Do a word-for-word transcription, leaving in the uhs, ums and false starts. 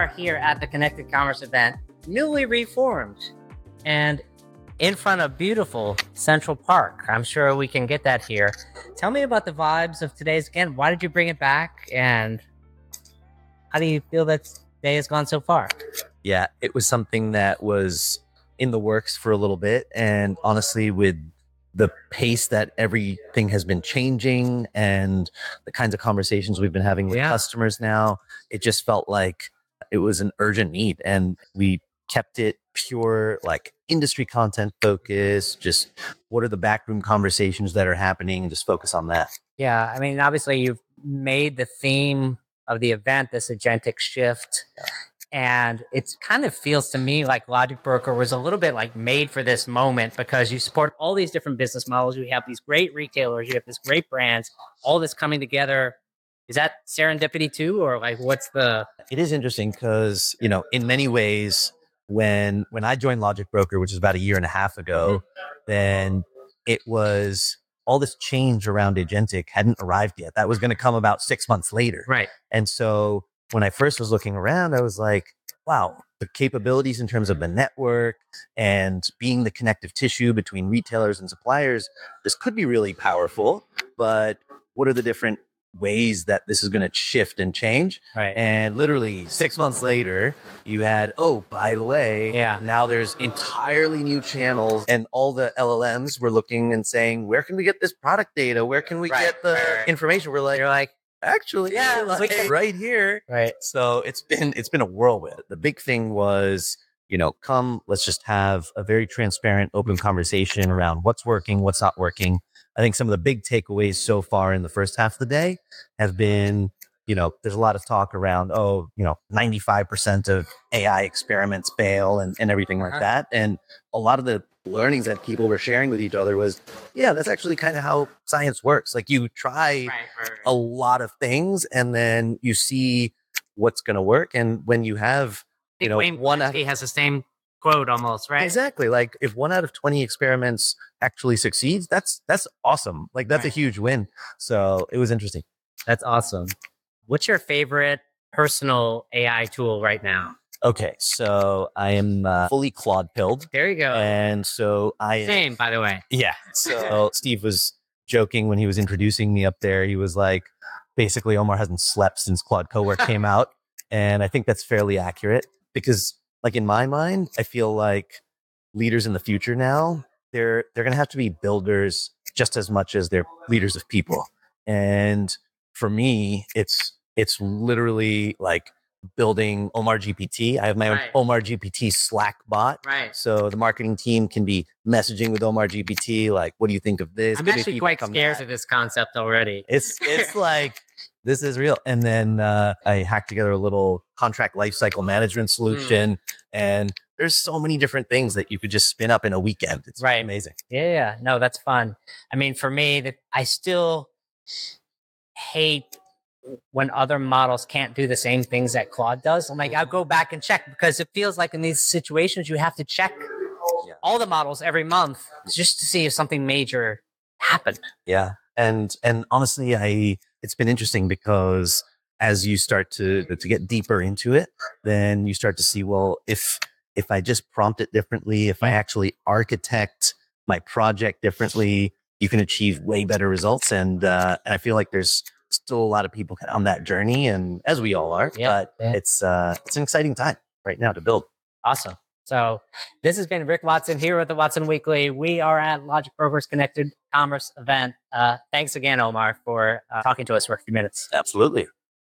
are here at the Connected Commerce event, newly reformed and in front of beautiful Central Park. I'm sure we can get that here. Tell me about the vibes of today's again. Why did you bring it back? And how do you feel that day has gone so far? Yeah, it was something that was in the works for a little bit. And honestly, with the pace that everything has been changing and the kinds of conversations we've been having with Yeah. customers now, it just felt like it was an urgent need. And we kept it pure, like industry content focus, just what are the backroom conversations that are happening, and just focus on that. Yeah, I mean, obviously you've made the theme of the event this agentic shift. And it kind of feels to me like Logic Broker was a little bit like made for this moment, because you support all these different business models. You have these great retailers, you have this great brands, all this coming together. Is that serendipity too? Or like, what's the... It is interesting because, you know, in many ways, when when I joined Logic Broker, which was about a year and a half ago, mm-hmm. then it was all this change around agentic hadn't arrived yet. That was going to come about six months later. Right. And so when I first was looking around, I was like, wow, the capabilities in terms of the network and being the connective tissue between retailers and suppliers, this could be really powerful. But what are the different ways that this is going to shift and change? Right. And literally six months later, you had, oh, by the way, yeah. now there's entirely new channels, and all the L L Ms were looking and saying, where can we get this product data? Where can we right. get the right. information? We're like, You're like, actually, yeah, like, can... right here. Right. So it's been it's been a whirlwind. The big thing was, you know, come, let's just have a very transparent, open conversation around what's working, what's not working. I think some of the big takeaways so far in the first half of the day have been, you know, there's a lot of talk around, oh, you know, ninety-five percent of A I experiments fail and, and everything like uh-huh. that. And a lot of the learnings that people were sharing with each other was, yeah, that's actually kind of how science works. Like you try right, right, right. a lot of things and then you see what's going to work. And when you have, you know, Wayne one out of, has the same quote almost, right? Exactly. Like if one out of twenty experiments actually succeeds, that's, that's awesome. Like that's right. a huge win. So it was interesting. That's awesome. What's your favorite personal A I tool right now? Okay, so I am uh, fully Claude pilled. There you go. And so I... Same, by the way. Yeah. So Steve was joking when he was introducing me up there. He was like, basically, Omar hasn't slept since Claude Cowork came out. And I think that's fairly accurate because, like, in my mind, I feel like leaders in the future now, they're they're going to have to be builders just as much as they're leaders of people. And for me, it's it's literally like building Omar G P T. I have my right. own Omar G P T Slack bot. Right. So the marketing team can be messaging with Omar G P T, like, what do you think of this? I'm actually quite scared of this concept already. It's it's like, this is real. And then uh, I hacked together a little contract lifecycle management solution. Mm. And there's so many different things that you could just spin up in a weekend. It's right. amazing. Yeah, yeah. No, that's fun. I mean, for me, that I still hate when other models can't do the same things that Claude does. I'm like, I'll go back and check, because it feels like in these situations, you have to check yeah. all the models every month just to see if something major happened. Yeah. And, and honestly, I, it's been interesting because as you start to, to get deeper into it, then you start to see, well, if, if I just prompt it differently, if I actually architect my project differently, you can achieve way better results. And, uh, and I feel like there's still a lot of people on that journey, and as we all are, yeah, but yeah. it's uh it's an exciting time right now to build. Awesome. So this has been Rick Watson here with the Watson Weekly. We are at Logic Broker's Connected Commerce event. Uh, thanks again, Omar, for uh, talking to us for a few minutes. Absolutely.